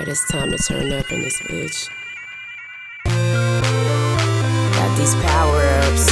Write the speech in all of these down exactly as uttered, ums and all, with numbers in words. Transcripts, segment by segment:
Alright, it's time to turn up in this bitch. Got these power-ups.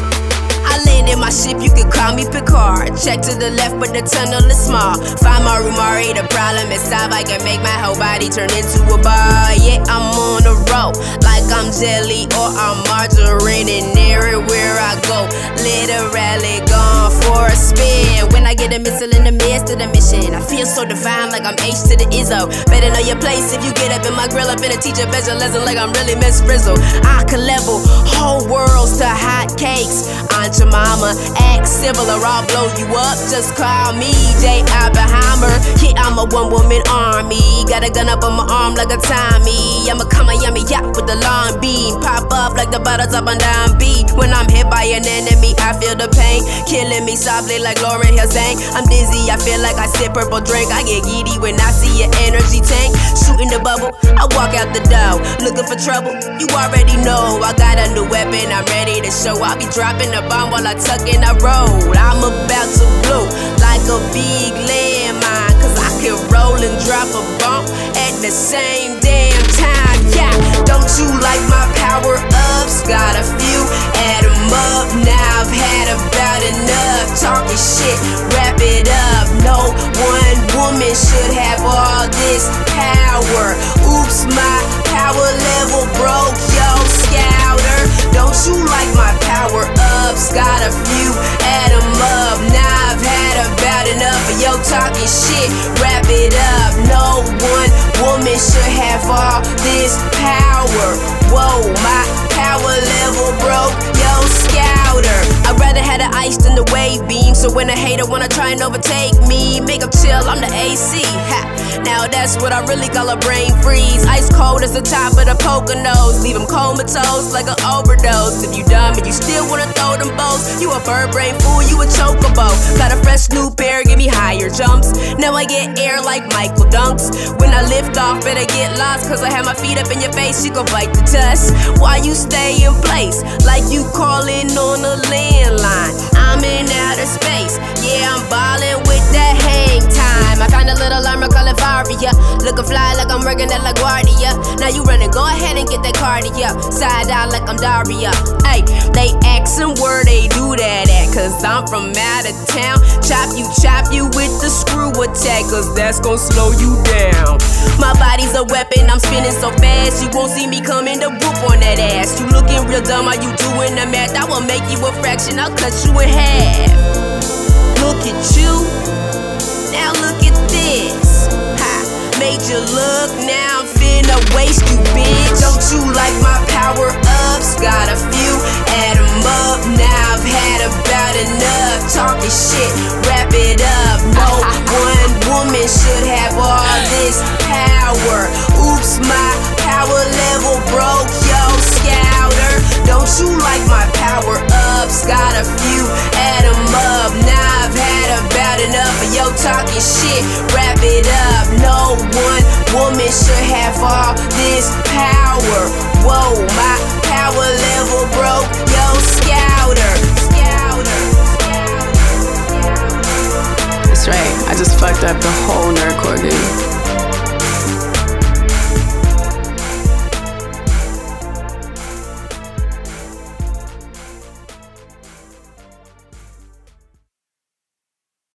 I land in my ship, you can call me Picard. Check to the left, but the tunnel is small. Find Maru Mari, the problem is solved. I can make my whole body turn into a ball. Yeah, I'm on a roll, like I'm jelly or I'm margarine. And everywhere I go, literally gone for a spin. When I get a missile in the midst of the mission, I feel so divine, like I'm H to the Izzo. Better know your place if you get up in my grill. Up in a teacher better lesson, like I'm really Miss Frizzle. I can level whole worlds to hot cakes. Aunt your mama, act similar, I'll blow you up. Just call me J. Oppenheimer. Yeah, I'm a one-woman army. Got a gun up on my arm like a Tommy. I'm a come yummy yacht with the long beam. Pop up like the bottles up on down B. When I'm hit by an enemy, I feel the pain, killing me softly like Lauryn Hill sang. I'm dizzy, I feel like I sip purple drink. I get giddy when I see an energy tank. Shooting the bubble, I walk out the door. Looking for trouble, you already know. I got a new weapon, I'm ready to show. I'll be dropping the bomb while I tuck and I roll. I'm about to blow like a big landmine, cause I can roll and drop a bomb at the same damn time. Yeah, don't you like my power ups? Got a few, add 'em up. Now I've had about enough talking shit, wrap it up. No one woman should have all this power. Oops, my power level broke, yo, scouter. Don't you like my power ups? Got a few, add 'em up. Now I've had about enough of yo talking shit, wrap it up. No one woman should have all this power. Whoa, my power level broke, yo, scouter. I'd rather have the ice than the wave beam, so when a hater wanna try and overtake me, make 'em chill, I'm the A C. Ha. Now that's what I really call a brain freeze. Ice cold as the top of the Poconos, leave 'em comatose like an overdose. If you dumb and you still wanna throw them bows, you a bird brain fool, you a chocobo. Got a fresh new pair, give me higher jumps. Now I get air like Michael Dunks. When I lift off, better get lost, cause I have my feet up in your face, you gon' bite the dust. Why you stay in place, like you calling on a landline? I'm in outer space, yeah, I'm ballin' with that hang time. I found a little armor, call it Varia. Lookin' fly like I'm working at LaGuardia. Now you running, go ahead and get that cardio. Side out like I'm Daria. Ay, they asking where they do that at, cause I'm from out of town. Chop you, chop you with the screw attack, cause that's gon' slow you down. My body's a weapon, I'm spinning so fast, you won't see me coming to whoop on that ass. You looking real dumb, are you doing the math? I will make you a fraction, I'll cut you in half. Look at you, now look at this. Ha, made you look, now I'm finna waste you, bitch. Don't you like my power ups? Got a few, add 'em up. Now I've had about enough talking shit, wrap it up. No one woman should have all this power. Oops, my power level broke, yo, scouter. Don't you like my power ups? Got a few, add 'em up. Now I've had about enough of yo talking shit, wrap it up. No one woman should have all this power. Whoa, my power level